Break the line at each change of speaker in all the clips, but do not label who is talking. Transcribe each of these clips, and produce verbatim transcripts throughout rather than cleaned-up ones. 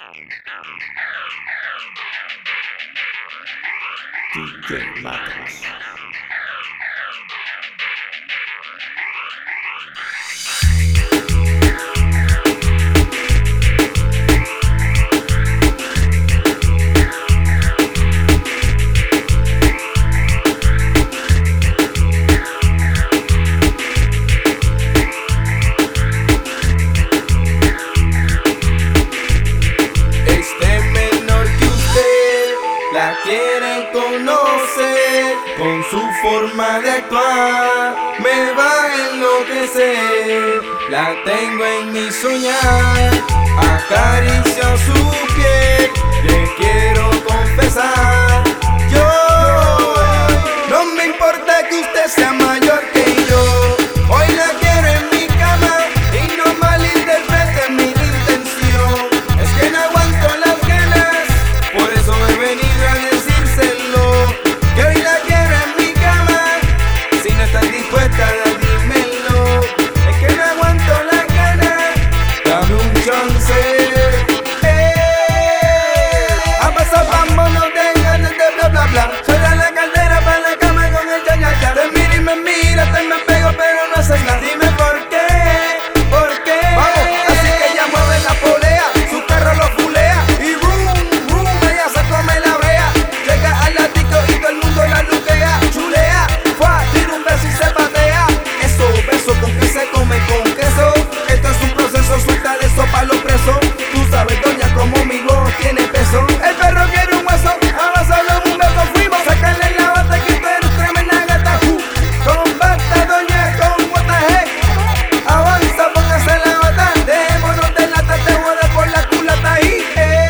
D J Matos.
La quieren conocer, con su forma de actuar me va a enloquecer. La tengo en mi soñar, acaricio su piel, le quiero confesar. Yo, no me importa que usted sea mayor que yo, hoy la quiero en mi cama y no malinterprete mi intención. Es que no aguanto las ganas, por eso he venido a decírselo, que hoy la quiero en mi cama. Si no estás dispuesta, dímelo. Es que no aguanto las ganas, dame un chance. Eh, a pasar, vámonos de ganas de bla bla bla. Suelta la caldera para la cama con el ya ya ya. Te miro y me mira, te me pego pero no haces nada. Dime por qué, por qué. Vamos, así que ella mueve la polea, su carro lo fulea y boom, boom, ella se come la brea. Llega al latico y todo el mundo la luquea, chulea, fua, tira un beso y se patea. Eso, beso con que se come con queso. Esto es un proceso, suelta de eso pa' los presos. Tú sabes, doña, como mi voz tiene peso. El perro quiere un hueso, ahora solo un beso fuimos. Sácale la bata que tú eres tremenda gata. Uh, combata, doña, con guataje. Avanza, póngase la bata. Dejémonos de lata, te voy a dar por la culata ahí.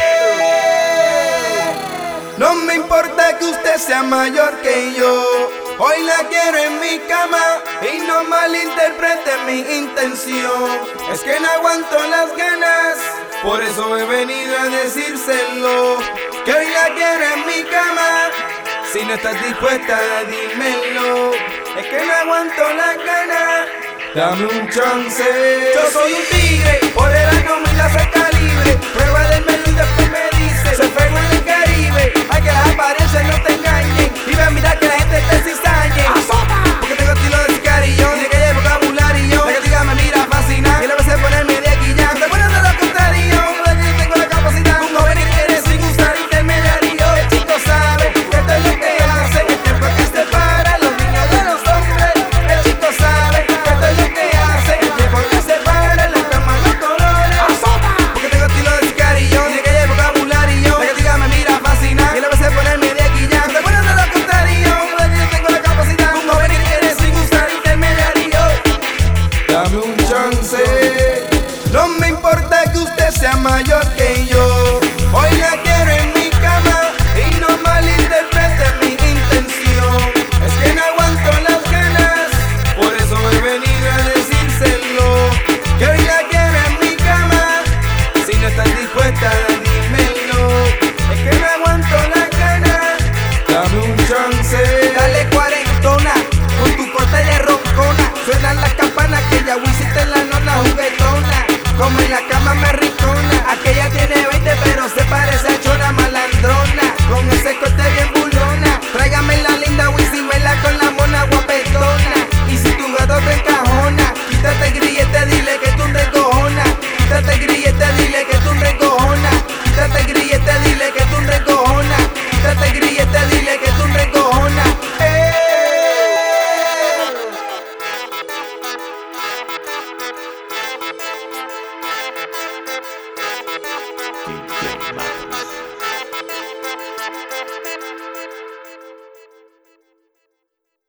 Eh. No me importa que usted sea mayor que yo, hoy la quiero en mi cama y no malinterprete mi intención. Es que no aguanto las ganas, por eso he venido a decírselo, que hoy la quiero en mi cama. Si no estás dispuesta, dímelo. Es que no aguanto las ganas, dame un chance. Yo soy un tigre, por el año y la cerca libre. Prueba del menú y después me dice, se pegó en el Caribe. Hay que las apariencias no te engañen y ve a mirar que la gente te cizañe. Porque tengo estilo de sicario, de que hay vocabulario. La que diga me mira fascina y la vez ponerme de aquí ya. Te pones de lo contrario, de que yo tengo la capacidad. Un joven que quiere sin usar intermediario. El chico sabe que esto es lo que hace, el tiempo que separa los niños de los hombres. El chico sabe que esto es lo que hace, el tiempo que separa la cama los colores. Porque tengo estilo de sicario, de que hay vocabulario. La que diga me mira fascina y la vez ponerme de aquí ya. Te pones de lo contrario, de que yo tengo la capacidad. Un joven que quiere sin usar intermediario. Dame un chance. No me importa que usted sea mayor que yo, hoy la quiero en mi cama y no malinterprete mi intención. Es que no aguanto las ganas, por eso he venido a decírselo, que hoy la quiero en mi cama. Si no estás dispuesta, dímelo. Es que no aguanto las ganas, dame un chance. Dale cuarentona, con tu corte de roncona. Suenan las campanas que ya hiciste en la nona juguetona. Como en la cama me ricona, aquella tiene